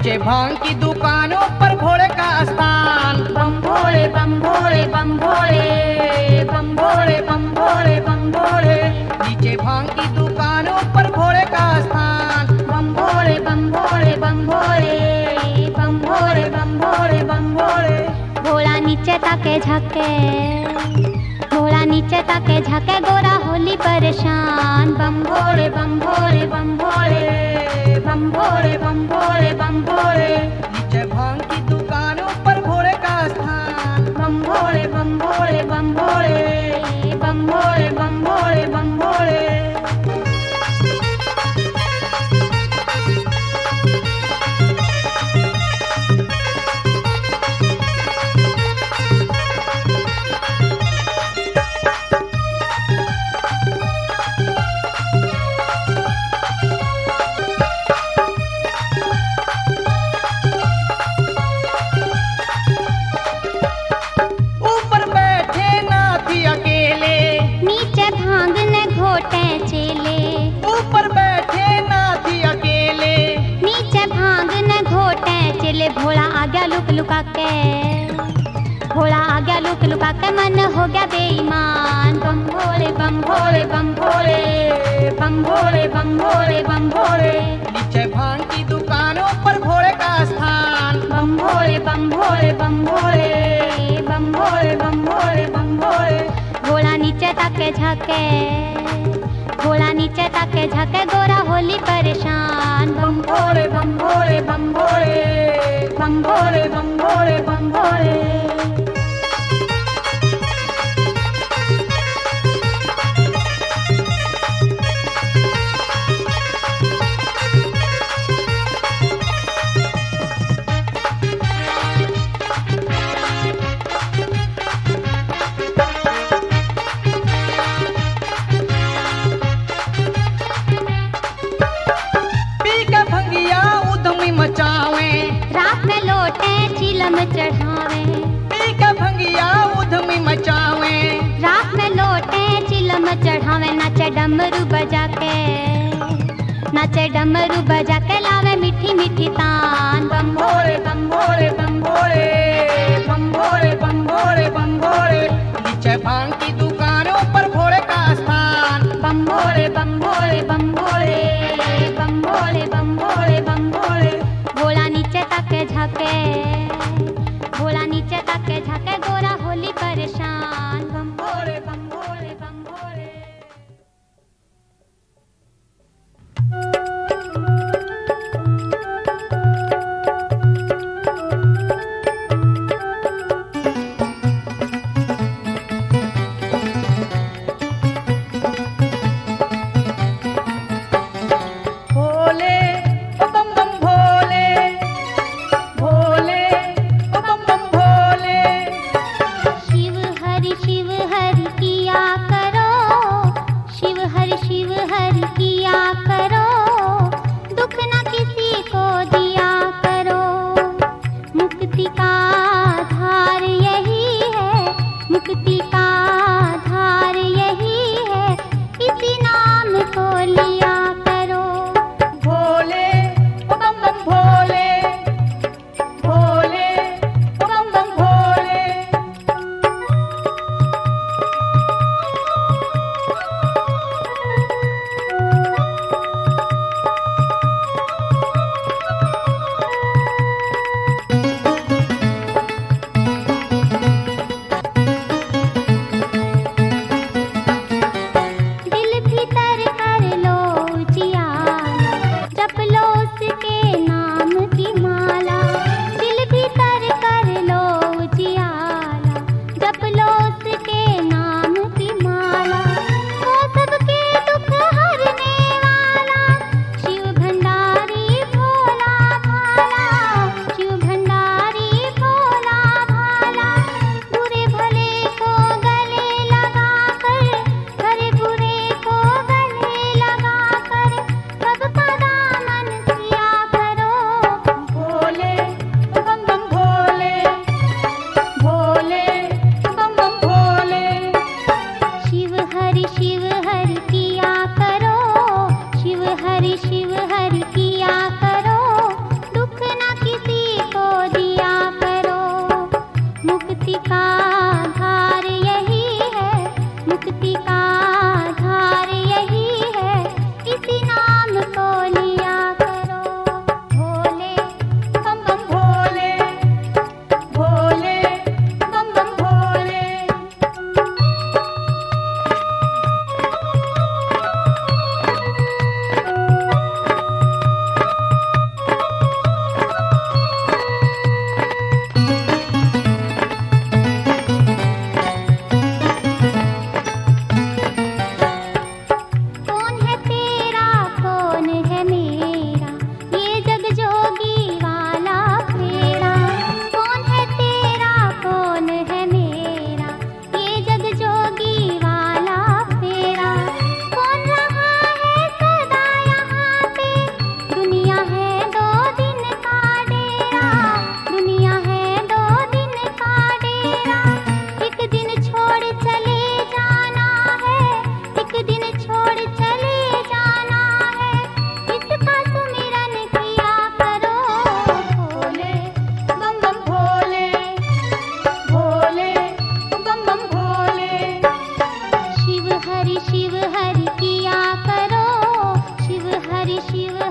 नीचे भांग की दुकानों पर भोले का स्थान। बम भोले बम भोले बम भोले बम भोले बम भोले बम भोले। नीचे भांग की दुकानों पर भोले का स्थान। बम भोले बम भोले बम भोले बम भोले बम भोले बम भोले। भोला नीचे ताके झके, भोला नीचे ताके झके, गोरा होली परेशान। बम भोले बम भोले बम भोले बम भोले बम भोले बम भोले। नीचे भांग की दुकानों पर भोले का स्थान। बम भोले बम भोले बम भोले बम भोले बम भोले बम भोले। ऊपर बैठे नाथी अकेले, नीचे भांग ने घोटे चेले। ऊपर बैठे नाथी अकेले, नीचे भांग ने घोटे चेले। भोला आ गया लुक लुका के, भोला आ गया लुक लुका के, मन हो गया बेईमान। बम भोले बम भोले बम भोले बम भोले बम भोले बम भोले। नीचे भांग की दुकानों पर भोले का स्थान। बम भोले बम भोले बम भोले बम भोले बम भोले बम भोले। भोला नीचे ताके झके, भोला नीचे ताके झके, गोरा होली परेशान। बम भोले बम भोले बम भोले बम भोले बम भोले बम भोले। पी के भंगिया उधमी मचावे, रात में लोटे चिलम चढ़ावे। पी के भंगिया उधमी मचावे, रात में लोटे चिलम चढ़ावे। नाचे डमरू बजा के, नाचे डमरू बजा के, लावे मीठी मीठी तान। बम भोले बम भोले बम भोले बम भोले बम भोले बम भोले। नीचे भांग की दुकानों पर भोले का स्थान। बम भोले बम भोले बम भोले बम भोले बम भोले बम भोले। भोला नीचे ताके झके, भोला नीचे ताके झके, गोरा होली परेशान। बम भोले बम भोले बम भोले। भोले ओ बम बम भोले, भोले शिव